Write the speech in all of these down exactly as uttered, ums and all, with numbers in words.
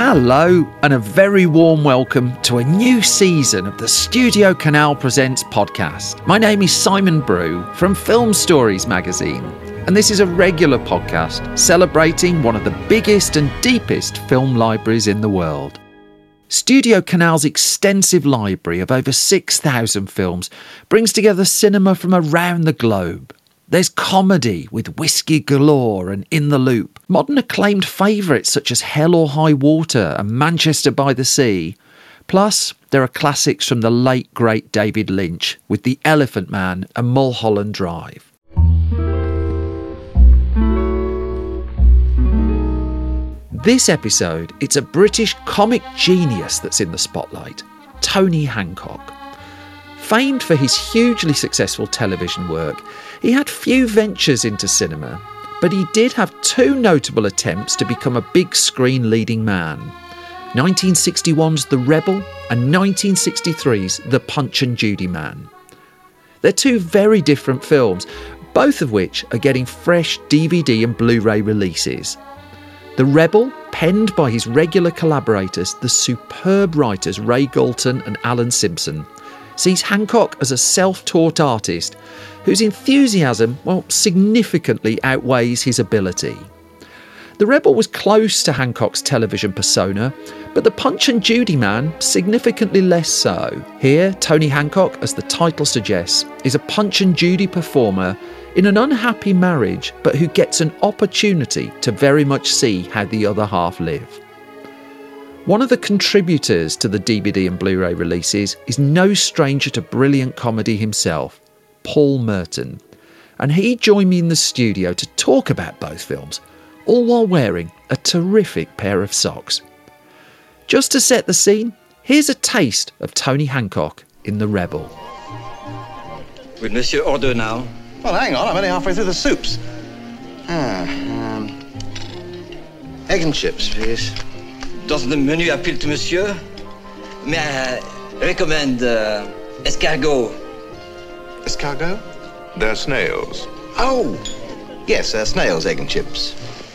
Hello, and a very warm welcome to a new season of the Studio Canal Presents podcast. My name is Simon Brew from Film Stories magazine, and this is a regular podcast celebrating one of the biggest and deepest film libraries in the world. Studio Canal's extensive library of over six thousand films brings together cinema from around the globe. There's comedy with Whiskey Galore and In the Loop, modern acclaimed favourites such as Hell or High Water and Manchester by the Sea. Plus, there are classics from the late great David Lynch with The Elephant Man and Mulholland Drive. This episode, it's a British comic genius that's in the spotlight, Tony Hancock. Famed for his hugely successful television work, he had few ventures into cinema, but he did have two notable attempts to become a big screen leading man. nineteen sixty-one's The Rebel and nineteen sixty-three's The Punch and Judy Man. They're two very different films, both of which are getting fresh D V D and Blu-ray releases. The Rebel, penned by his regular collaborators, the superb writers Ray Galton and Alan Simpson, sees Hancock as a self-taught artist whose enthusiasm, well, significantly outweighs his ability. The Rebel was close to Hancock's television persona, but The Punch and Judy Man significantly less so. Here, Tony Hancock, as the title suggests, is a Punch and Judy performer in an unhappy marriage, but who gets an opportunity to very much see how the other half live. One of the contributors to the D V D and Blu-ray releases is no stranger to brilliant comedy himself, Paul Merton, and he joined me in the studio to talk about both films, all while wearing a terrific pair of socks. Just to set the scene, here's a taste of Tony Hancock in The Rebel. Will Monsieur order now? Well, hang on, I'm only halfway through the soups. Ah, um... egg and chips, please. Does the menu appeal to Monsieur? May I recommend uh, escargot? Escargot? They're snails. Oh! Yes, uh, snails, egg and chips.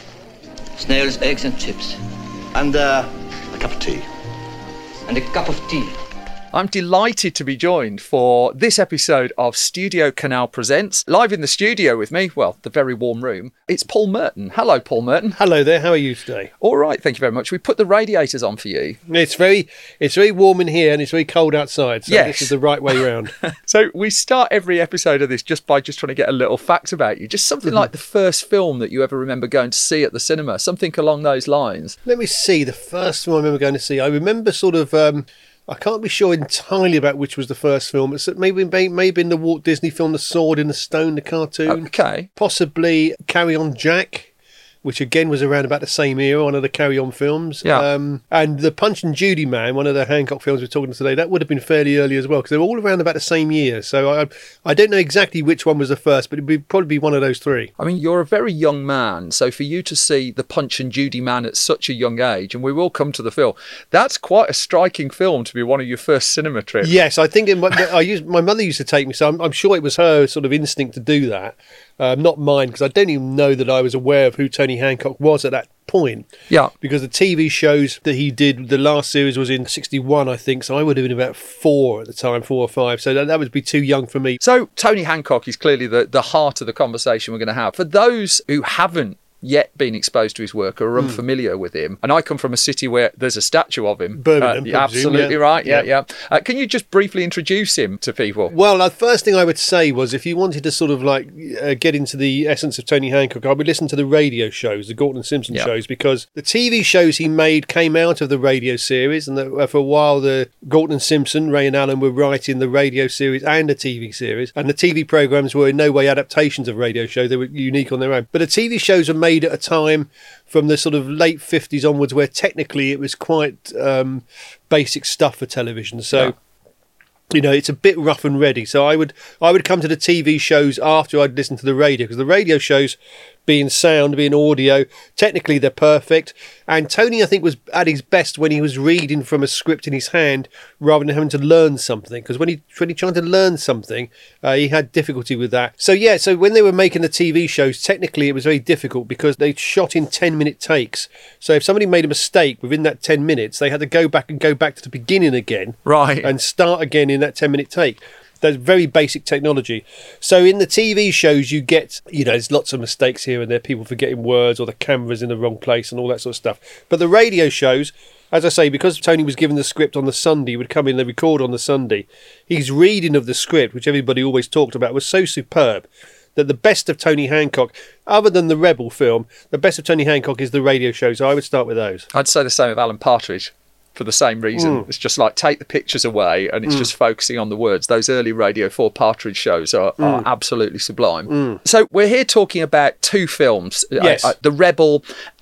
Snails, eggs and chips. And, uh, a cup of tea. And a cup of tea. I'm delighted to be joined for this episode of Studio Canal Presents. Live in the studio with me, well, the very warm room, it's Paul Merton. Hello, Paul Merton. Hello there, how are you today? All right, thank you very much. We put the radiators on for you. It's very it's very warm in here and it's very cold outside, so yes. This is the right way round. So we start every episode of this just by just trying to get a little fact about you. Just something mm-hmm. like the first film that you ever remember going to see at the cinema, something along those lines. Let me see, the first film I remember going to see, I remember sort of... Um, I can't be sure entirely about which was the first film. It's maybe maybe in the Walt Disney film, The Sword in the Stone, the cartoon. Okay. Possibly Carry On Jack, which again was around about the same era, one of the Carry On films. Yeah. Um, and The Punch and Judy Man, one of the Hancock films we're talking today, that would have been fairly early as well, because they were all around about the same year. So I I don't know exactly which one was the first, but it'd be, probably be one of those three. I mean, you're a very young man, so for you to see The Punch and Judy Man at such a young age, and we will come to the film, that's quite a striking film to be one of your first cinema trips. Yes, I think it, I used, my mother used to take me, so I'm, I'm sure it was her sort of instinct to do that. Um, not mine, because I don't even know that I was aware of who Tony Hancock was at that point. Yeah. Because the T V shows that he did, the last series was in sixty-one, I think, so I would have been about four at the time, four or five, so that, that would be too young for me. So Tony Hancock is clearly the, the heart of the conversation we're going to have. For those who haven't yet been exposed to his work or are unfamiliar mm. with him, and I come from a city where there's a statue of him. Birmingham, uh, absolutely presume, yeah. right, yeah, yeah. yeah. Uh, can you just briefly introduce him to people? Well, the first thing I would say was if you wanted to sort of like uh, get into the essence of Tony Hancock, I would listen to the radio shows, the Galton and Simpson yeah. shows, because the T V shows he made came out of the radio series, and the, uh, for a while the Galton and Simpson, Ray and Alan, were writing the radio series and the T V series, and the T V programmes were in no way adaptations of radio shows, they were unique on their own. But the T V shows were made at a time from the sort of late fifties onwards where technically it was quite um, basic stuff for television. So, yeah. you know, it's a bit rough and ready. So I would I would come to the T V shows after I'd listened to the radio, because the radio shows being sound, being audio. Technically, they're perfect. And Tony, I think, was at his best when he was reading from a script in his hand rather than having to learn something. Because when he when he tried to learn something, uh, he had difficulty with that. So yeah, so when they were making the T V shows, technically it was very difficult because they shot in ten-minute takes. So if somebody made a mistake within that ten minutes, they had to go back and go back to the beginning again, Right. and start again in that ten-minute take. That's very basic technology. So in the T V shows, you get, you know, there's lots of mistakes here and there, people forgetting words or the camera's in the wrong place and all that sort of stuff. But the radio shows, as I say, because Tony was given the script on the Sunday, he would come in and record on the Sunday. His reading of the script, which everybody always talked about, was so superb that the best of Tony Hancock, other than the Rebel film, the best of Tony Hancock is the radio shows. So I would start with those. I'd say the same of Alan Partridge. For the same reason. Mm. It's just like take the pictures away and it's Mm. just focusing on the words. Those early Radio four Partridge shows are, Mm. are absolutely sublime. Mm. So we're here talking about two films, Yes. uh, uh, The Rebel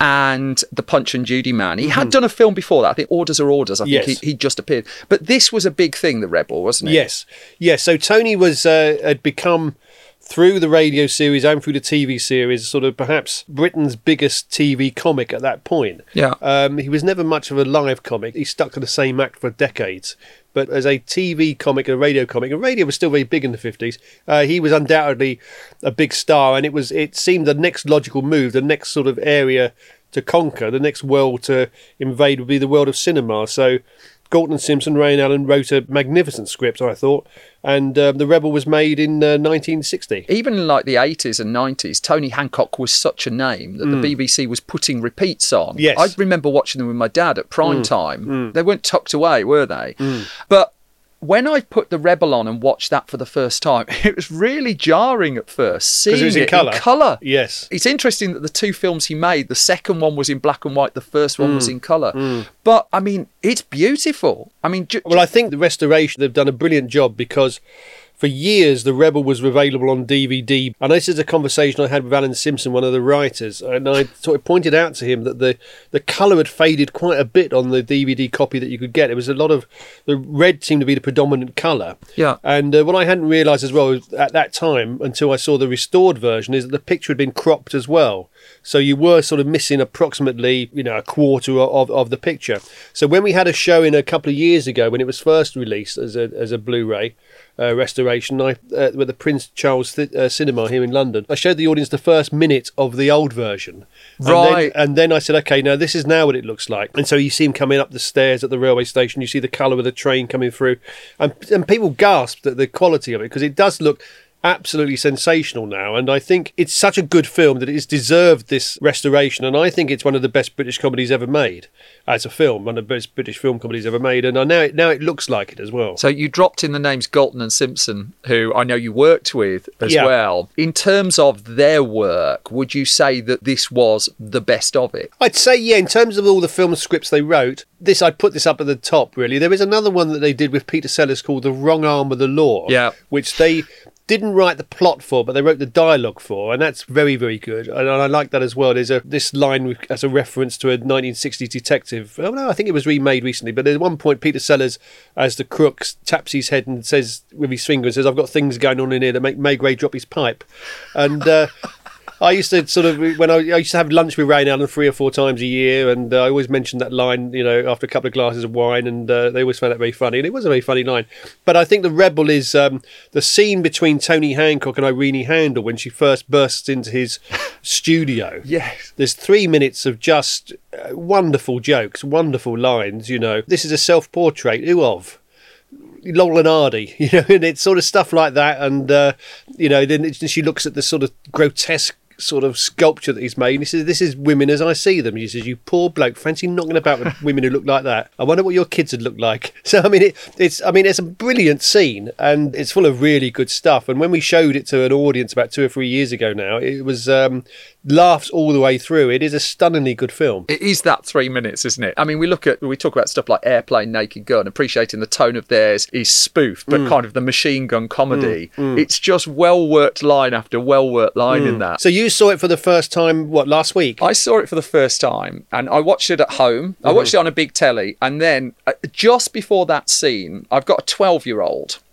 and The Punch and Judy Man. He Mm-hmm. had done a film before that. I think Orders Are Orders. I think Yes. he, he just appeared. But this was a big thing, The Rebel, wasn't it? Yes. Yes. So Tony was uh, had become, through the radio series and through the T V series, sort of perhaps Britain's biggest T V comic at that point. Yeah. Um, he was never much of a live comic. He stuck to the same act for decades. But as a T V comic and a radio comic, and radio was still very big in the fifties, uh, he was undoubtedly a big star. And it was it seemed the next logical move, the next sort of area to conquer, the next world to invade would be the world of cinema. So Galton and Simpson, Ray and Allen wrote a magnificent script, I thought, and um, The Rebel was made in uh, nineteen sixty. Even in like the eighties and nineties, Tony Hancock was such a name that the B B C was putting repeats on. Yes. I remember watching them with my dad at prime time. They weren't tucked away, were they? But when I put The Rebel on and watched that for the first time, it was really jarring at first, seeing it was in colour. in colour. Yes. It's interesting that the two films he made, the second one was in black and white, the first one Mm. was in colour. But, I mean, it's beautiful. I mean... Ju- Well, I think the restoration, they've done a brilliant job because for years The Rebel was available on D V D. And this is a conversation I had with Alan Simpson, one of the writers, and I sort of pointed out to him that the, the colour had faded quite a bit on the D V D copy that you could get. It was a lot of... The red seemed to be the predominant colour. Yeah. And uh, what I hadn't realised as well at that time, until I saw the restored version, is that the picture had been cropped as well. So you were sort of missing approximately, you know, a quarter of, of the picture. So when we had a show in a couple of years ago, when it was first released as a as a Blu-ray uh, restoration, I uh, with the Prince Charles Th- uh, Cinema here in London, I showed the audience the first minute of the old version. And Right. Then, and then I said, okay, now this is now what it looks like. And so you see him coming up the stairs at the railway station. You see the colour of the train coming through, and and people gasped at the quality of it because it does look absolutely sensational now, and I think it's such a good film that it's deserved this restoration, and I think it's one of the best British comedies ever made as a film, one of the best British film comedies ever made, and I now it, now it looks like it as well. So you dropped in the names Galton and Simpson, who I know you worked with as Yeah. well. In terms of their work, would you say that this was the best of it? I'd say, yeah, in terms of all the film scripts they wrote, this I'd put this up at the top, really. There is another one that they did with Peter Sellers called The Wrong Arm of the Law, Yeah. which they didn't write the plot for, but they wrote the dialogue for, and that's very, very good. And I like that as well. There's a this line with, as a reference to a nineteen sixties detective. Oh no, I think it was remade recently, but at one point Peter Sellers, as the crook, taps his head and says with his finger, says, "I've got things going on in here that make Maigret drop his pipe," and. Uh, I used to sort of, when I, I used to have lunch with Ray and Allen three or four times a year, and uh, I always mentioned that line, you know, after a couple of glasses of wine, and uh, they always found that very funny, and it was a very funny line. But I think The Rebel is um, the scene between Tony Hancock and Irene Handel when she first bursts into his studio. Yes. There's three minutes of just uh, wonderful jokes, wonderful lines, you know. This is a self-portrait. Who of? Laurel and Hardy, you know, and it's sort of stuff like that. And, uh, you know, then it, she looks at the sort of grotesque sort of sculpture that he's made, and he says, "This is women as I see them." He says, "You poor bloke, fancy knocking about with women who look like that. I wonder what your kids would look like." So I mean, it, it's I mean, it's a brilliant scene, and it's full of really good stuff. And when we showed it to an audience about two or three years ago now, it was um, laughs all the way through. It is a stunningly good film. It is that three minutes, isn't it? I mean, we look at, we talk about stuff like Airplane, Naked Gun, appreciating the tone of theirs is spoof, but Mm. kind of the machine gun comedy. Mm, mm. It's just well-worked line after well-worked line in that. So you saw it for the first time, what, last week? I saw it for the first time, and I watched it at home. I Mhm. watched it on a big telly, and then uh, just before that scene, I've got a twelve-year-old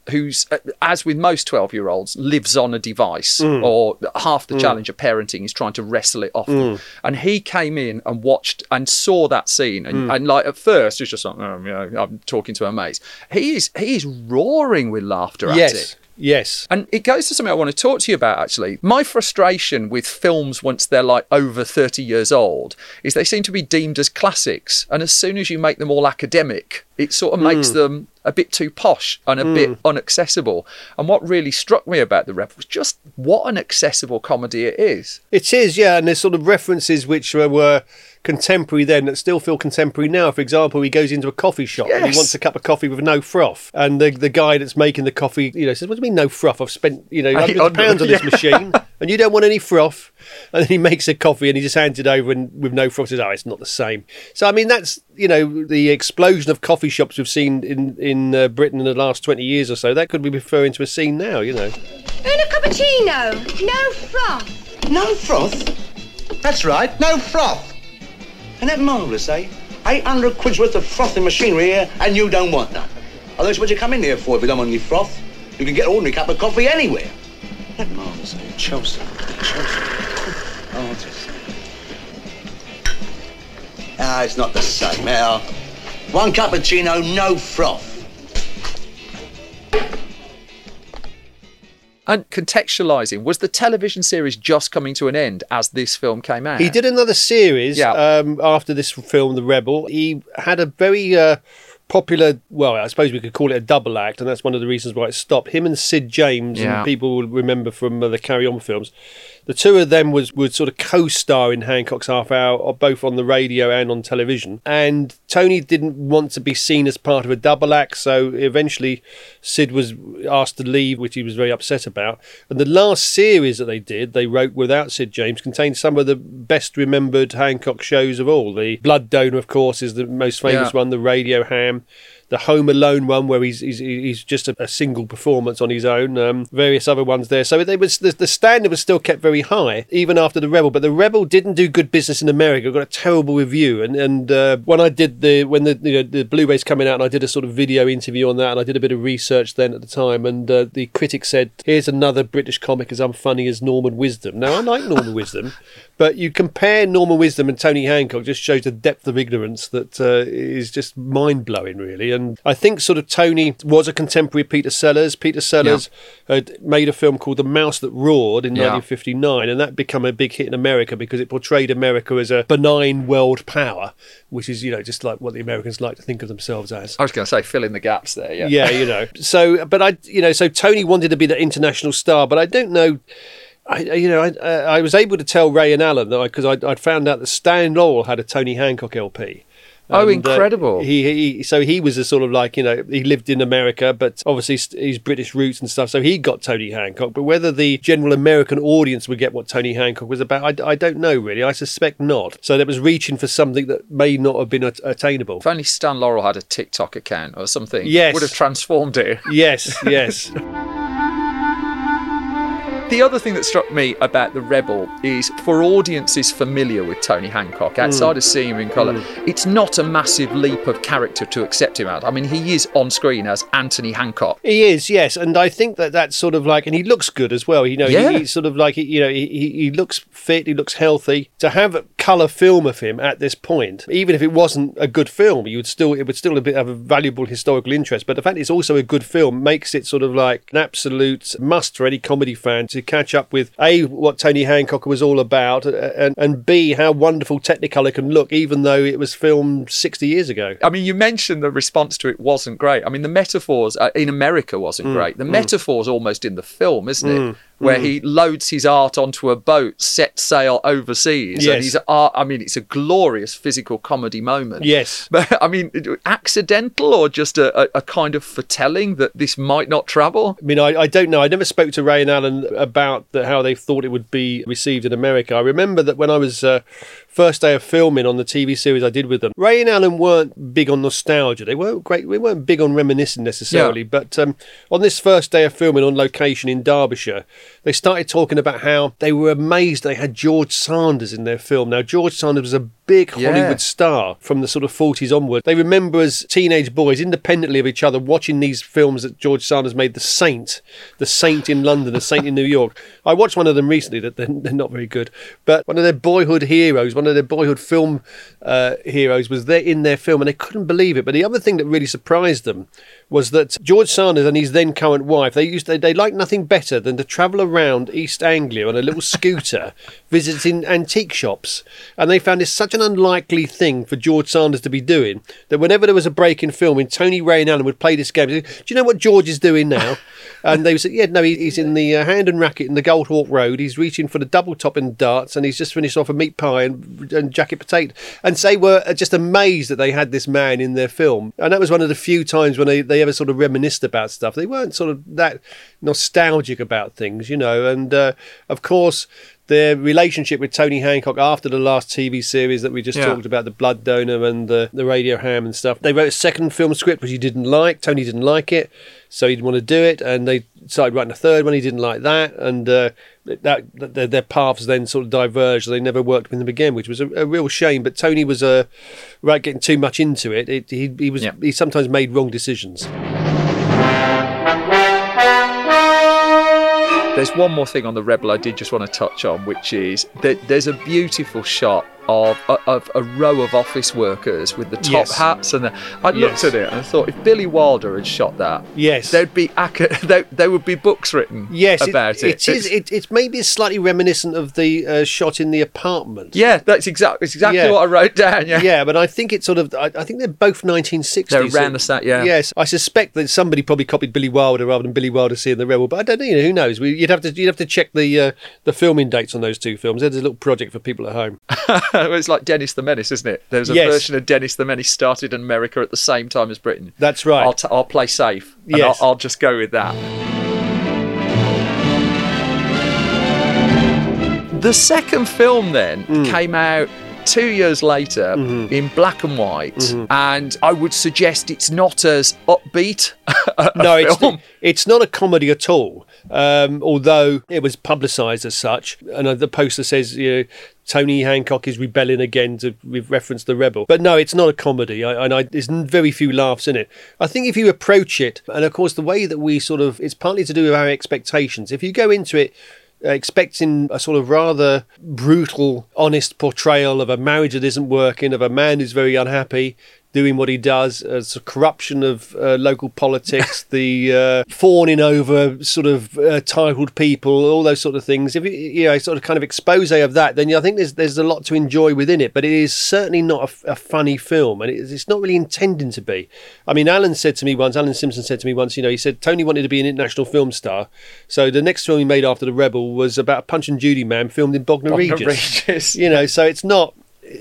who's, uh, as with most twelve-year-olds, lives on a device, Mm. or half the challenge of parenting is trying to wrestle it off them. Mm. And he came in and watched and saw that scene, and, Mm. and like at first, it's just like, oh, yeah, I'm talking to her mates. He is he is roaring with laughter at Yes. it. Yes. And it goes to something I want to talk to you about, actually. My frustration with films once they're like over thirty years old is they seem to be deemed as classics. And as soon as you make them all academic, it sort of makes Mm. them a bit too posh and a Mm. bit unaccessible. And what really struck me about The Rebel was just what an accessible comedy it is. It is, yeah, and there's sort of references which were, were contemporary then that still feel contemporary now. For example, he goes into a coffee shop and Yes. he wants a cup of coffee with no froth, and the the guy that's making the coffee, you know, says, "What do you mean no froth? I've spent, you know, hundreds of pounds on this Yeah. machine, and you don't want any froth." And then he makes a coffee and he just hands it over, and with no froth, says, "Oh, it's not the same." So I mean, that's, you know, the explosion of coffee shops we've seen in in uh, Britain in the last twenty years or so. That could be referring to a scene now, you know. And a cappuccino, no froth. No froth? That's right, no froth. Isn't that marvellous, eh? eight hundred quid's worth of frothing machinery here, and you don't want none. Otherwise, what you come in here for if you don't want any froth? You can get an ordinary cup of coffee anywhere. Isn't that marvellous, eh? Chelsea. Chelsea. Oh, it's just... Ah, it's not the same, Al. One cappuccino, no froth. And contextualising, was the television series just coming to an end as this film came out? He did another series Yeah. um, after this film, The Rebel. He had a very uh, popular, well, I suppose we could call it a double act, and that's one of the reasons why it stopped. Him and Sid James, Yeah. and people will remember from uh, the Carry On films. The two of them was would sort of co-star in Hancock's Half Hour, both on the radio and on television. And Tony didn't want to be seen as part of a double act, so eventually Sid was asked to leave, which he was very upset about. And the last series that they did, they wrote without Sid James, contained some of the best remembered Hancock shows of all. The Blood Donor, of course, is the most famous Yeah. one. The Radio Ham. The Home Alone one, where he's he's, he's just a, a single performance on his own. Um, various other ones there. So they was the, the standard was still kept very high even after The Rebel. But The Rebel didn't do good business in America. It got a terrible review. And and uh, when I did the when the you know the Blu-ray's coming out, and I did a sort of video interview on that, and I did a bit of research then at the time, and uh, the critic said, "Here's another British comic as unfunny as Norman Wisdom." Now I like Norman Wisdom, but you compare Norman Wisdom and Tony Hancock, just shows the depth of ignorance that uh, is just mind blowing, really. And I think sort of Tony was a contemporary Peter Sellers. Peter Sellers had made a film called The Mouse That Roared in Yeah. nineteen fifty-nine, and that became a big hit in America because it portrayed America as a benign world power, which is, you know, just like what the Americans like to think of themselves as. I was going to say, fill in the gaps there, yeah. Yeah, you know. So, but I, you know, so Tony wanted to be the international star, but I don't know. I, you know, I, uh, I was able to tell Ray and Alan that because I'd, I'd found out that Stan Laurel had a Tony Hancock L P. Oh, And, uh, incredible. he, he so he was a sort of like, you know, he lived in America, but obviously st- he's British roots and stuff. So he got Tony Hancock. But whether the general American audience would get what Tony Hancock was about, I, I don't know really. I suspect not. So that was reaching for something that may not have been at- attainable. If only Stan Laurel had a TikTok account or something, Yes. would have transformed it. Yes, yes. The other thing that struck me about The Rebel is for audiences familiar with Tony Hancock, outside of seeing him in colour, it's not a massive leap of character to accept him out. I mean, he is on screen as Anthony Hancock. He is, yes, and I think that that's sort of like, and he looks good as well. You know, Yeah. he, he's sort of like, you know, he, he he looks fit, he looks healthy. To have a colour film of him at this point, even if it wasn't a good film, you would still it would still a bit have a valuable historical interest. But the fact it's also a good film makes it sort of like an absolute must for any comedy fan to catch up with A, what Tony Hancock was all about, and and B, how wonderful Technicolor can look, even though it was filmed sixty years ago. I mean, you mentioned the response to it wasn't great. I mean, the metaphors uh, in America wasn't great. The metaphor's almost in the film, isn't it? Where he loads his art onto a boat, sets sail overseas. Yes. And his art, I mean, it's a glorious physical comedy moment. Yes. But, I mean, accidental or just a, a, a kind of foretelling that this might not travel? I mean, I, I don't know. I never spoke to Ray and Alan about the, how they thought it would be received in America. I remember that when I was uh, first day of filming on the T V series I did with them, Ray and Alan weren't big on nostalgia. They weren't great. They weren't big on reminiscing necessarily. Yeah. But um, on this first day of filming on location in Derbyshire, they started talking about how they were amazed they had George Sanders in their film. Now, George Sanders was a big Yeah. Hollywood star from the sort of forties onward. They remember as teenage boys, independently of each other, watching these films that George Sanders made, The Saint, The Saint in London, The Saint in New York. I watched one of them recently, that they're, they're not very good, but one of their boyhood heroes, one of their boyhood film uh, heroes was there in their film, and they couldn't believe it. But the other thing that really surprised them was that George Sanders and his then current wife, they used they, they liked nothing better than to travel around East Anglia on a little scooter visiting antique shops, and they found this such an unlikely thing for George Sanders to be doing that whenever there was a break in filming, Tony, Ray and Alan would play this game. They'd say, do you know what George is doing now? And they would say, yeah, no, he, he's in the uh, Hand and Racket in the Gold Hawk Road. He's reaching for the double top in darts, and he's just finished off a meat pie and, and jacket potato. And they were just amazed that they had this man in their film. And that was one of the few times when they, they ever sort of reminisced about stuff. They weren't sort of that nostalgic about things, you know. And uh, of course, their relationship with Tony Hancock after the last T V series that we just Yeah. talked about, The Blood Donor and the, the Radio Ham and stuff. They wrote a second film script which he didn't like. Tony didn't like it, so he didn't want to do it. And they started writing a third one. He didn't like that. And uh, that, that their, their paths then sort of diverged. They never worked with them again, which was a, a real shame. But Tony was uh, right getting too much into it. it he, he was Yeah. he sometimes made wrong decisions. There's one more thing on the Rebel I did just want to touch on, which is that there's a beautiful shot of, of a row of office workers with the top Yes. hats, and the, I Yes. looked at it and I thought, if Billy Wilder had shot that, Yes. there'd be ac- there, there would be books written Yes, about it. it, it is. It, it's maybe slightly reminiscent of the uh, shot in The Apartment. Yeah, that's exactly it's exactly Yeah. what I wrote down. Yeah, Yeah, but I think it's sort of. I, I think they're both nineteen sixties. They're around the sa- yeah. Yes, I suspect that somebody probably copied Billy Wilder rather than Billy Wilder seeing The Rebel. But I don't know. You know, who knows? We, you'd have to. You'd have to check the uh, the filming dates on those two films. There's a little project for people at home. It's like Dennis the Menace, isn't it? There's a Yes. version of Dennis the Menace started in America at the same time as Britain. That's right. I'll, t- I'll play safe. And Yes. I'll, I'll just go with that. The second film then Mm. came out two years later Mm-hmm. in black and white, and I would suggest it's not as upbeat a no, it's film. it's not a comedy at all. Um, although it was publicised as such, and uh, the poster says, you know, Tony Hancock is rebelling again to with reference to The Rebel. But no, it's not a comedy, I, and I, there's very few laughs in it. I think if you approach it, and of course the way that we sort of, it's partly to do with our expectations. If you go into it uh, expecting a sort of rather brutal, honest portrayal of a marriage that isn't working, of a man who's very unhappy, doing what he does, uh, it's a corruption of uh, local politics, the uh, fawning over sort of uh, titled people, all those sort of things. If you, you know, sort of kind of expose of that, then I think there's there's a lot to enjoy within it. But it is certainly not a, a funny film, and it's, it's not really intending to be. I mean, Alan said to me once, Alan Simpson said to me once, you know, he said Tony wanted to be an international film star, so the next film he made after The Rebel was about a Punch and Judy man filmed in Bognor Bognor Regis. Regis. You know, so it's not.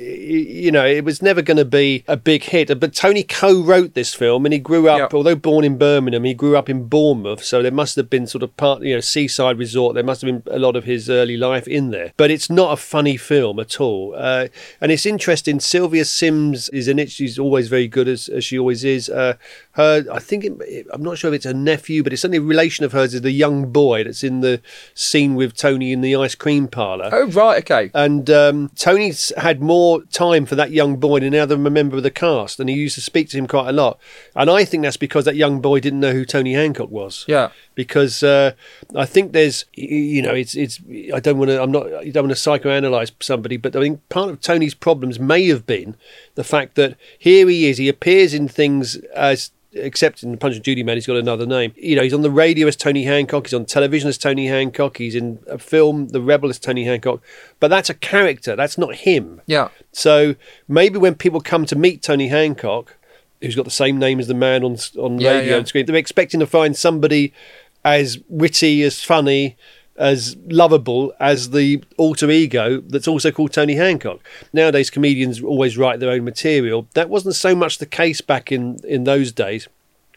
You know, it was never going to be a big hit. But Tony co-wrote this film, and he grew up, Yep. although born in Birmingham, he grew up in Bournemouth. So there must have been sort of part, you know, seaside resort. There must have been a lot of his early life in there. But it's not a funny film at all. Uh, and it's interesting. Sylvia Sims is in it. She's always very good, as, as she always is. Uh, her, I think, it, I'm not sure if it's a nephew, but it's certainly a relation of hers is the young boy that's in the scene with Tony in the ice cream parlour. Oh, right, okay. And um, Tony's had more time for that young boy than any other member of the cast, and he used to speak to him quite a lot. And I think that's because that young boy didn't know who Tony Hancock was. Yeah. Because uh, I think there's, you know, it's it's. I don't want to. I'm not. You don't want to psychoanalyze somebody, but I think part of Tony's problems may have been the fact that here he is. He appears in things as. Except in Punch and Judy Man, he's got another name. You know, he's on the radio as Tony Hancock. He's on television as Tony Hancock. He's in a film, The Rebel, as Tony Hancock. But that's a character. That's not him. Yeah. So maybe when people come to meet Tony Hancock, who's got the same name as the man on on Yeah, radio yeah. and screen, they're expecting to find somebody as witty, as funny, as lovable as the alter ego that's also called Tony Hancock. Nowadays, comedians always write their own material. That wasn't so much the case back in, in those days.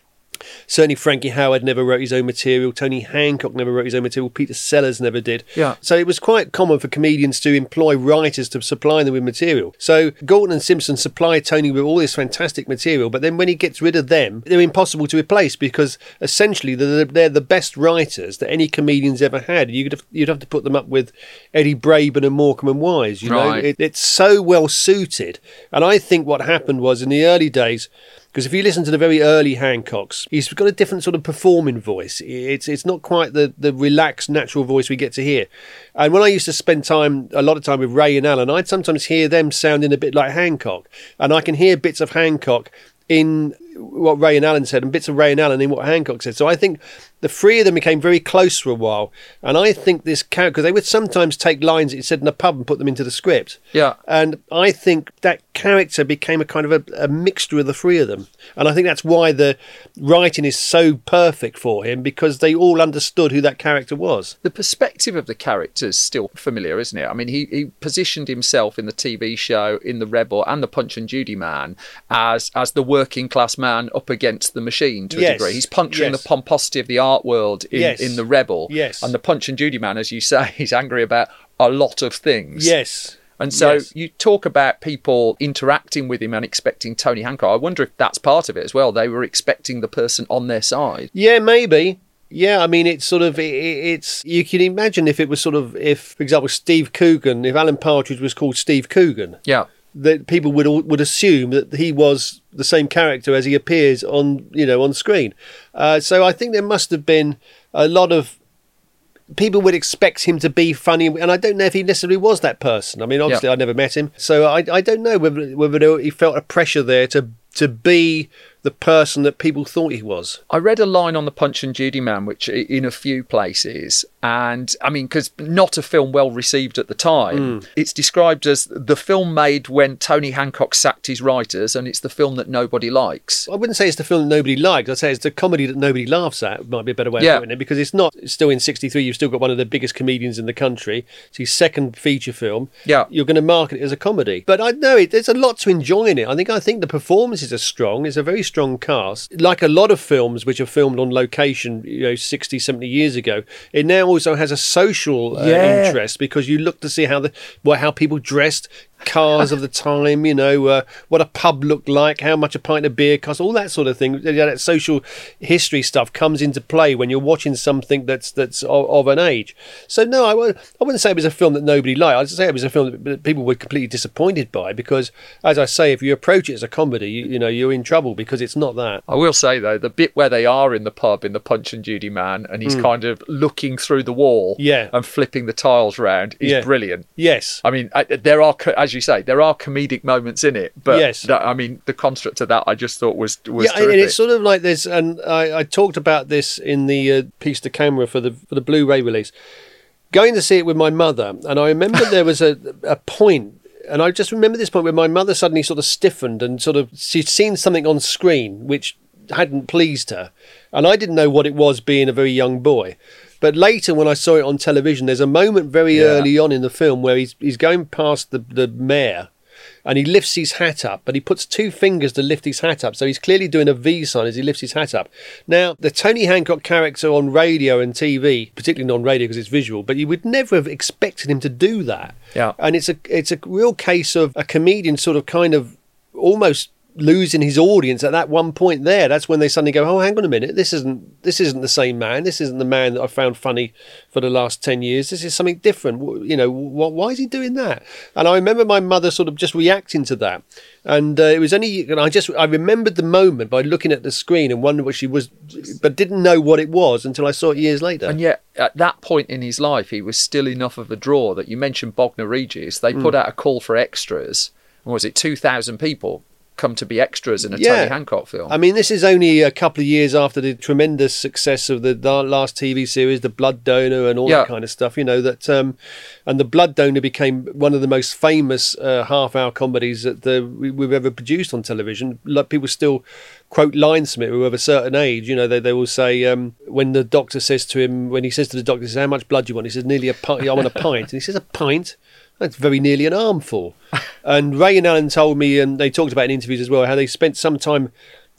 Certainly Frankie Howerd never wrote his own material. Tony Hancock never wrote his own material. Peter Sellers never did. Yeah. So it was quite common for comedians to employ writers to supply them with material. So Galton and Simpson supplied Tony with all this fantastic material, but then when he gets rid of them, they're impossible to replace because essentially they're, they're the best writers that any comedian's ever had. You'd have, you'd have to put them up with Eddie Braben and Morecambe and Wise. You know, Right. it, it's so well suited. And I think what happened was in the early days, because if you listen to the very early Hancocks, he's got a different sort of performing voice. It's it's not quite the, the relaxed, natural voice we get to hear. And when I used to spend time, a lot of time with Ray and Alan, I'd sometimes hear them sounding a bit like Hancock. And I can hear bits of Hancock in what Ray and Alan said and bits of Ray and Alan in what Hancock said. So I think the three of them became very close for a while. And I think this character, because they would sometimes take lines that he said in a pub and put them into the script. Yeah. And I think that character became a kind of a, a mixture of the three of them. And I think that's why the writing is so perfect for him, because they all understood who that character was. The perspective of the character's still familiar, isn't it? I mean, he, he positioned himself in the T V show, in The Rebel and the Punch and Judy Man as as the working class man up against the machine to a Yes. degree. He's puncturing Yes. the pomposity of the art world in, Yes. in The Rebel. Yes. And the Punch and Judy Man, as you say, he's angry about a lot of things. Yes. And so Yes. you talk about people interacting with him and expecting Tony Hancock. I wonder if that's part of it as well. They were expecting the person on their side. Yeah, maybe. Yeah, I mean, it's sort of, it, it's, you can imagine if it was sort of, if, for example, Steve Coogan, if Alan Partridge was called Steve Coogan, Yeah. that people would would assume that he was the same character as he appears on, you know, on screen. Uh, so I think there must have been a lot of people would expect him to be funny, and I don't know if he necessarily was that person. I mean, obviously, Yeah. I never met him, so I I don't know whether whether he felt a pressure there to to be the person that people thought he was. I read a line on the Punch and Judy Man, which in a few places, and I mean, because not a film well received at the time, Mm. it's described as the film made when Tony Hancock sacked his writers, and it's the film that nobody likes. I wouldn't say it's the film that nobody likes. I'd say it's the comedy that nobody laughs at, might be a better way Yeah. of putting it, because it's not, it's still in sixty-three, you've still got one of the biggest comedians in the country. It's his second feature film. Yeah. You're going to market it as a comedy. But I know it, there's a lot to enjoy in it. I think I think the performances are strong. It's a very strong cast. Like a lot of films which are filmed on location, you know, sixty, seventy years ago, it now also has a social uh, Yeah. interest, because you look to see how the well, how people dressed, cars of the time, you know, uh, what a pub looked like, how much a pint of beer cost, all that sort of thing. Yeah, that social history stuff comes into play when you're watching something that's that's of, of an age. So no, I, won't- I wouldn't say it was a film that nobody liked. I'd say it was a film that- that people were completely disappointed by, because, as I say, if you approach it as a comedy, you, you know, you're in trouble, because it's not that. I will say, though, the bit where they are in the pub in the Punch and Judy Man, and he's kind of looking through the wall Yeah. and flipping the tiles round is Yeah. brilliant. Yes. I mean, I, there are, co- as you say, there are comedic moments in it, but Yes. that- I mean, the construct of that I just thought was was Yeah, and terrific. it's sort of like this, and I, I talked about this in the uh, piece to camera for the for the Blu-ray release. Going to see it with my mother, and I remember there was a a point, and I just remember this point where my mother suddenly sort of stiffened and sort of she'd seen something on screen which hadn't pleased her, and I didn't know what it was, being a very young boy. But later, when I saw it on television, there's a moment very Yeah. early on in the film where he's he's going past the the mayor. And he lifts his hat up, but he puts two fingers to lift his hat up. So he's clearly doing a V sign as he lifts his hat up. Now, the Tony Hancock character on radio and T V, particularly not on radio because it's visual, but you would never have expected him to do that. Yeah. And it's a it's a real case of a comedian sort of kind of almost losing his audience at that one point there. That's when they suddenly go, oh, hang on a minute, this isn't this isn't the same man. This isn't the man that I found funny for the last ten years. This is something different. W- You know, wh- why is he doing that? And I remember my mother sort of just reacting to that. And uh, it was only, and I just, I remembered the moment by looking at the screen and wondered what she was, but didn't know what it was until I saw it years later. And yet, at that point in his life, he was still enough of a draw that you mentioned Bognor Regis. They put out a call for extras. And was it two thousand people come to be extras in a Yeah. Tony Hancock film? I mean, this is only a couple of years after the tremendous success of the the last T V series, The Blood Donor, and all Yeah. that kind of stuff. You know that, um, and The Blood Donor became one of the most famous uh, half-hour comedies that the, we, we've ever produced on television. Like, people still quote lines from it who are of a certain age. You know, they they will say um, when the doctor says to him, when he says to the doctor, he says, "How much blood do you want?" He says, "Nearly a pint. I want a pint." And he says, "A pint? That's very nearly an armful." And Ray and Alan told me, and they talked about in interviews as well, how they spent some time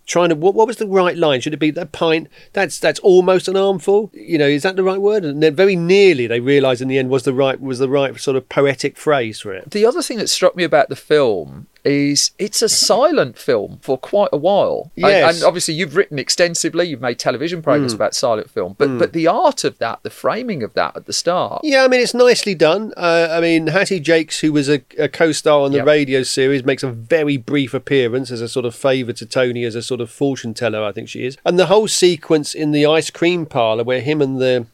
trying to what, what was the right line? Should it be that pint? That's that's almost an armful. You know, is that the right word? And then very nearly they realised in the end was the right was the right sort of poetic phrase for it. The other thing that struck me about the film is it's a silent film for quite a while. Yes. And, and obviously you've written extensively, you've made television programmes Mm. about silent film, but Mm. but the art of that, the framing of that at the start. Yeah, I mean, it's nicely done. Uh, I mean, Hattie Jakes, who was a, a co-star on the Yep. radio series, makes a very brief appearance as a sort of favour to Tony, as a sort of fortune teller, I think she is. And the whole sequence in the ice cream parlour where him and the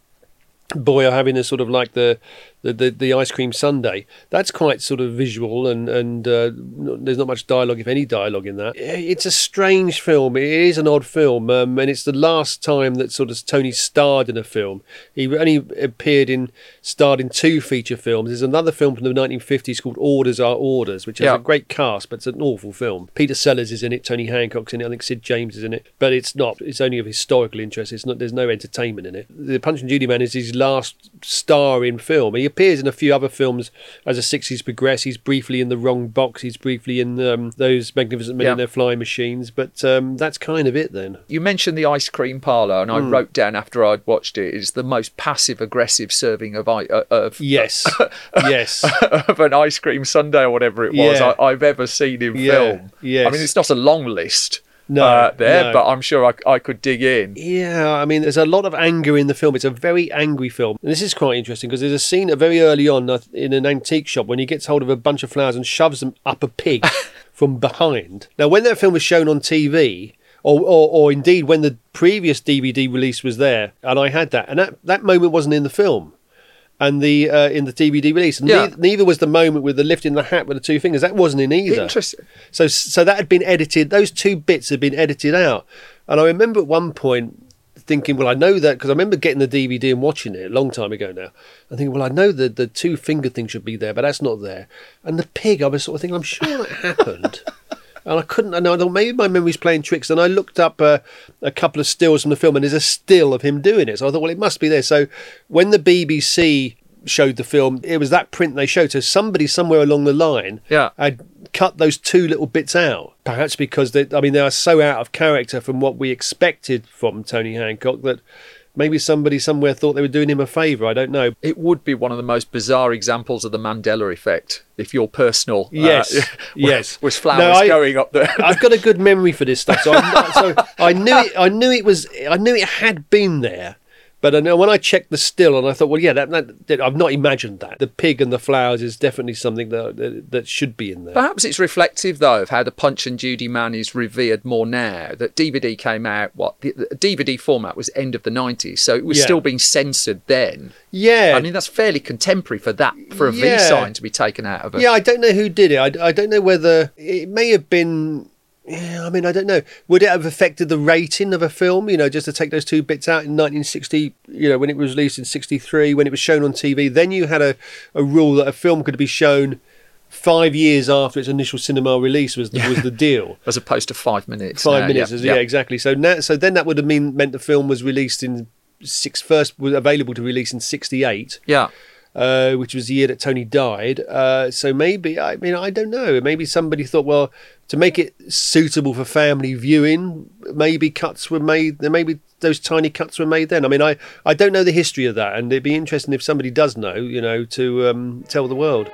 boy are having a sort of like the the, the, the ice cream sundae, that's quite sort of visual, and, and uh, there's not much dialogue, if any dialogue in that. It's a strange film. It is an odd film, um, and it's the last time that sort of Tony starred in a film. He only appeared in, starred in two feature films. There's another film from the nineteen fifties called Orders Are Orders, which has Yeah. a great cast, but it's an awful film. Peter Sellers is in it, Tony Hancock's in it, I think Sid James is in it, but it's not. It's only of historical interest. It's not. There's no entertainment in it. The Punch and Judy Man is his last starring film. He appears in a few other films as the sixties progress. He's briefly in The Wrong Box. He's briefly in um, those Magnificent Men Yeah. in Their Flying Machines. But um, that's kind of it then. You mentioned the ice cream parlour, and I Mm. wrote down after I'd watched it, it's the most passive-aggressive serving of I- uh, of Yes, yes. of an ice cream sundae or whatever it was Yeah. I, I've ever seen in Yeah, film. yes. I mean, it's not a long list No, uh, there, no. but I'm sure I, I could dig in. Yeah, I mean, there's a lot of anger in the film. It's a very angry film. And this is quite interesting because there's a scene very early on uh, in an antique shop when he gets hold of a bunch of flowers and shoves them up a pig from behind. Now, when that film was shown on T V, or, or, or indeed when the previous D V D release was there, and I had that, and that, that moment wasn't in the film. And the uh, in the D V D release, and Yeah. neither, neither was the moment with the lifting the hat with the two fingers. That wasn't in either. Interesting. So so that had been edited. Those two bits had been edited out. And I remember at one point thinking, well, I know that because I remember getting the D V D and watching it a long time ago now. I thinking, well, I know that the two finger thing should be there, but that's not there. And the pig, I was sort of thinking, I'm sure that happened. And I couldn't, I know, I thought maybe my memory's playing tricks. And I looked up uh, a couple of stills from the film, and there's a still of him doing it. So I thought, well, it must be there. So when the B B C showed the film, it was that print they showed. So somebody somewhere along the line Yeah. had cut those two little bits out. Perhaps because, they, I mean, they are so out of character from what we expected from Tony Hancock that maybe somebody somewhere thought they were doing him a favour. I don't know. It would be one of the most bizarre examples of the Mandela effect if your personal uh, Yes, was, yes. was flowers No, I- going up there. I've got a good memory for this stuff, so, I, so I knew it. I knew it was. I knew it had been there, but I know when I checked the still, and I thought, well, yeah, that, that, that I've not imagined that. The pig and the flowers is definitely something that that, that should be in there. Perhaps it's reflective, though, of how the Punch and Judy Man is revered more now. That D V D came out, what, the, the D V D format was end of the nineties, so it was Yeah. still being censored then. Yeah, I mean, that's fairly contemporary for that, for a Yeah. V sign to be taken out of it. yeah. I don't know who did it. I, I don't know whether it may have been. Yeah, I mean, I don't know. Would it have affected the rating of a film? You know, just to take those two bits out in nineteen sixty. You know, when it was released in sixty-three, when it was shown on T V, then you had a, a rule that a film could be shown five years after its initial cinema release was the, was the deal. As opposed to five minutes. Five now, minutes, yeah, yeah, exactly. So now, so then that would have mean meant the film was released in six first was available to release in sixty-eight. Yeah. Uh, which was the year that Tony died. Uh, so maybe, I mean, I don't know. Maybe somebody thought, well, to make it suitable for family viewing, maybe cuts were made. Maybe those tiny cuts were made then. I mean, I, I don't know the history of that, and it'd be interesting if somebody does know, you know, to um, tell the world.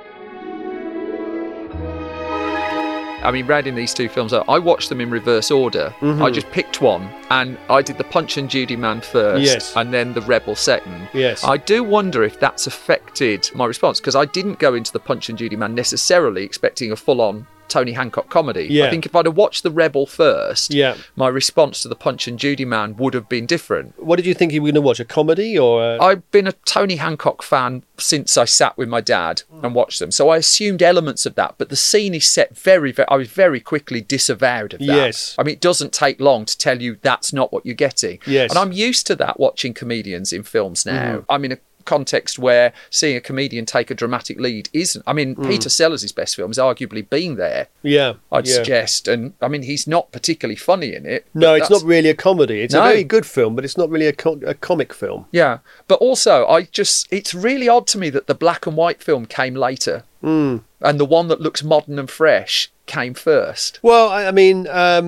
I mean, rounding these two films out, I watched them in reverse order. Mhm. I just picked one, and I did the Punch and Judy Man first, Yes. and then the Rebel second. Yes. I do wonder if that's affected my response, because I didn't go into the Punch and Judy Man necessarily expecting a full-on Tony Hancock comedy. Yeah. I think if I'd have watched the Rebel first, Yeah. my response to the Punch and Judy Man would have been different. What did you think you were going to watch? A comedy or? A... I've been a Tony Hancock fan since I sat with my dad and watched them, so I assumed elements of that. But the scene is set very, very. I was very quickly disavowed of that. Yes. I mean, it doesn't take long to tell you that's not what you're getting. Yes. And I'm used to that watching comedians in films now. Mhm. I'm in a context where seeing a comedian take a dramatic lead isn't. I mean, Mm. Peter Sellers' best film has arguably been there. Yeah. I'd yeah. suggest, and I mean, he's not particularly funny in it. No, but it's that's- not really a comedy. It's No. a very good film, but it's not really a, co- a comic film. Yeah, but also I just it's really odd to me that the black and white film came later, Mm. and the one that looks modern and fresh came first. Well, I I mean, um,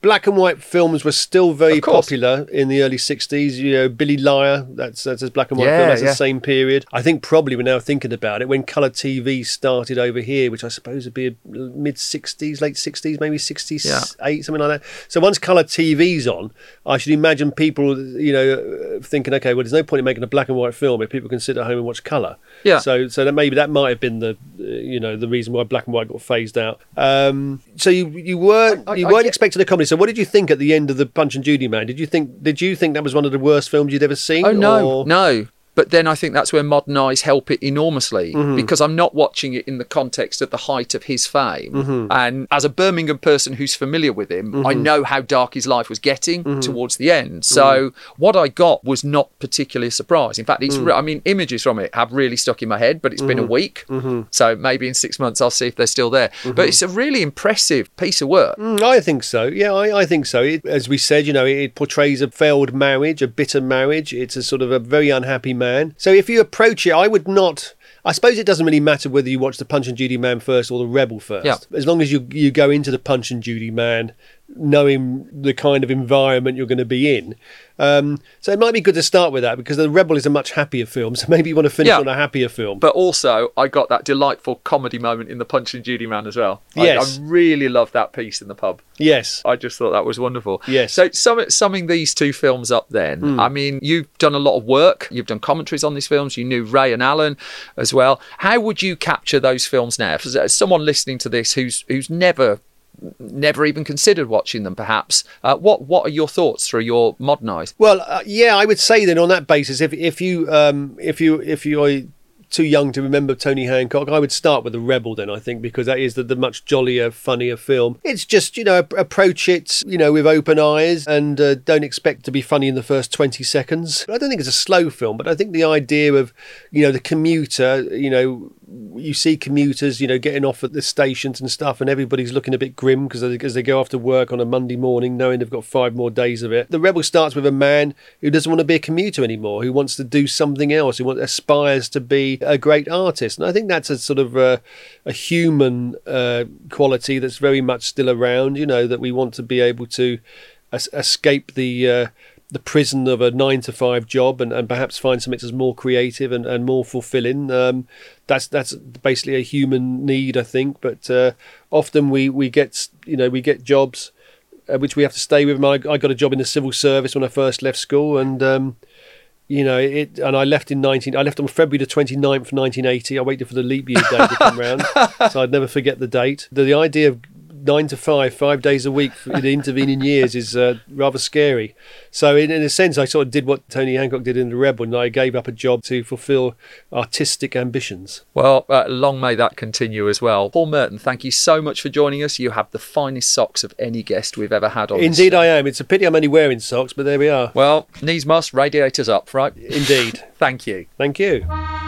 black and white films were still very Of course. popular in the early sixties. You know, Billy Liar, that's that's a black and white Yeah, film. That's yeah. the same period. I think probably we're now thinking about it when colour T V started over here, which I suppose would be mid sixties, late sixties, maybe sixty-eight, Yeah. something like that. So once colour T V's on, I should imagine people, you know, thinking, okay, well, there's no point in making a black and white film if people can sit at home and watch colour. Yeah. So so that maybe that might have been the, uh, you know, the reason why black and white got phased out. Um, so you you weren't I- I- you I weren't get- expecting a comedy. So what did you think at the end of the Punch and Judy Man? Did you think did you think that was one of the worst films you'd ever seen? Oh no, or- no. But then I think that's where modern eyes help it enormously Mm-hmm. because I'm not watching it in the context of the height of his fame. Mm-hmm. And as a Birmingham person who's familiar with him, I know how dark his life was getting Mm-hmm. towards the end. So what I got was not particularly a surprise. In fact, it's Mm. re- I mean, images from it have really stuck in my head, but it's been a Mm-hmm. week. So maybe in six months I'll see if they're still there. But it's a really impressive piece of work. Mm, I think so. Yeah, I, I think so. It, as we said, you know, it, it portrays a failed marriage, a bitter marriage. It's a sort of a very unhappy man. So if you approach it, I would not. I suppose it doesn't really matter whether you watch the Punch and Judy Man first or the Rebel first. Yeah. As long as you you go into the Punch and Judy Man knowing the kind of environment you're going to be in. Um, so it might be good to start with that because the Rebel is a much happier film. So maybe you want to finish Yeah. on a happier film. But also, I got that delightful comedy moment in the Punch and Judy Man as well. I- Yes. I really loved that piece in the pub. Yes. I just thought that was wonderful. Yes. So sum, summing these two films up then, I mean, you've done a lot of work. You've done commentaries on these films. You knew Ray and Alan as well. How would you capture those films now? As, as someone listening to this who's who's never never even considered watching them perhaps, uh, what what are your thoughts through your modern eyes? Well, uh, yeah, I would say then on that basis, if if you um, if you if you're too young to remember Tony Hancock, I would start with The Rebel then, I think, because that is the, the much jollier, funnier film. It's just, you know, approach it, you know, with open eyes and uh, don't expect to be funny in the first twenty seconds. I don't think it's a slow film, but I think the idea of, you know, the commuter, you know, you see commuters, you know, getting off at the stations and stuff, and everybody's looking a bit grim because as they go off to work on a Monday morning, knowing they've got five more days of it. The Rebel starts with a man who doesn't want to be a commuter anymore, who wants to do something else, who wants, aspires to be a great artist. And I think that's a sort of a, a human uh, quality that's very much still around. You know, that we want to be able to es- escape the. Uh, the prison of a nine to five job and, and perhaps find something that's more creative and, and more fulfilling. Um, that's that's basically a human need, I think. But uh, often we, we get you know we get jobs uh, which we have to stay with. I, I got a job in the civil service when I first left school, and um, you know it. And I left in nineteen. I left on February the twenty-ninth, nineteen eighty. I waited for the leap year day to come round, so I'd never forget the date. The, the idea of nine to five, five days a week in the intervening years is uh, rather scary. So in, in a sense, I sort of did what Tony Hancock did in The Rebel, and I gave up a job to fulfil artistic ambitions. Well, uh, long may that continue as well. Paul Merton, thank you so much for joining us. You have the finest socks of any guest we've ever had on this Indeed show. I am. It's a pity I'm only wearing socks, but there we are. Well, knees must, radiators up, right? Indeed. Thank you. Thank you.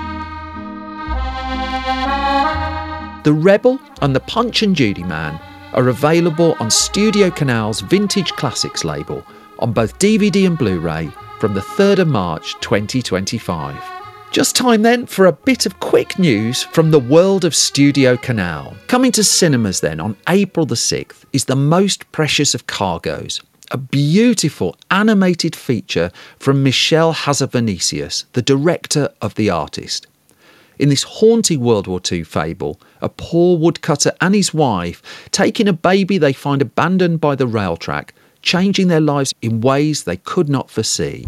The Rebel and the Punch and Judy Man are available on Studio Canal's Vintage Classics label on both D V D and Blu-ray from the third of March twenty twenty-five. Just time then for a bit of quick news from the world of Studio Canal. Coming to cinemas then on April the sixth is The Most Precious of Cargoes, a beautiful animated feature from Michel Hazanavicius, the director of The Artist. In this haunting World War Two fable, a poor woodcutter and his wife take in a baby they find abandoned by the rail track, changing their lives in ways they could not foresee.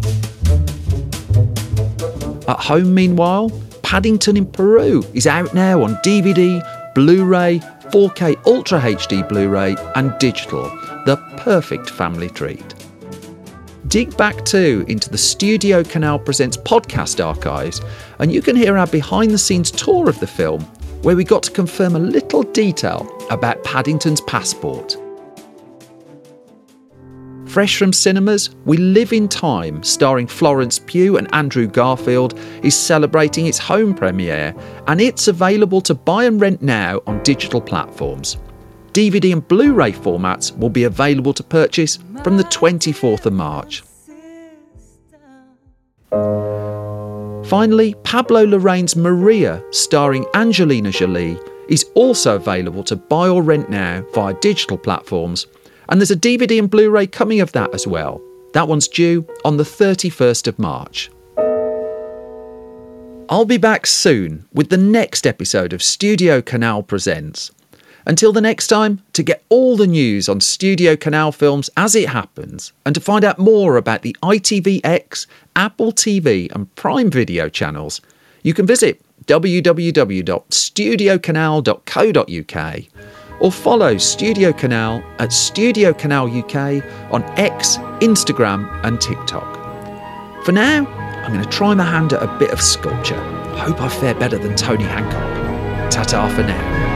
At home, meanwhile, Paddington in Peru is out now on D V D, Blu-ray, four K Ultra H D Blu-ray and digital, the perfect family treat. Dig back too into the Studio Canal Presents podcast archives and you can hear our behind-the-scenes tour of the film where we got to confirm a little detail about Paddington's passport. Fresh from cinemas, We Live in Time, starring Florence Pugh and Andrew Garfield, is celebrating its home premiere and it's available to buy and rent now on digital platforms. D V D and Blu-ray formats will be available to purchase from the twenty-fourth of March. Finally, Pablo Larraín's Maria, starring Angelina Jolie, is also available to buy or rent now via digital platforms, And there's a D V D and Blu-ray coming of that as well. That one's due on the thirty-first of March. I'll be back soon with the next episode of Studio Canal Presents. Until the next time, to get all the news on Studio Canal films as it happens, and to find out more about the I T V X, Apple T V and Prime Video channels, you can visit w w w dot studio canal dot co dot u k or follow Studio Canal at Studio Canal U K on X, Instagram and TikTok. For now, I'm going to try my hand at a bit of sculpture. I hope I fare better than Tony Hancock. Ta-ta for now.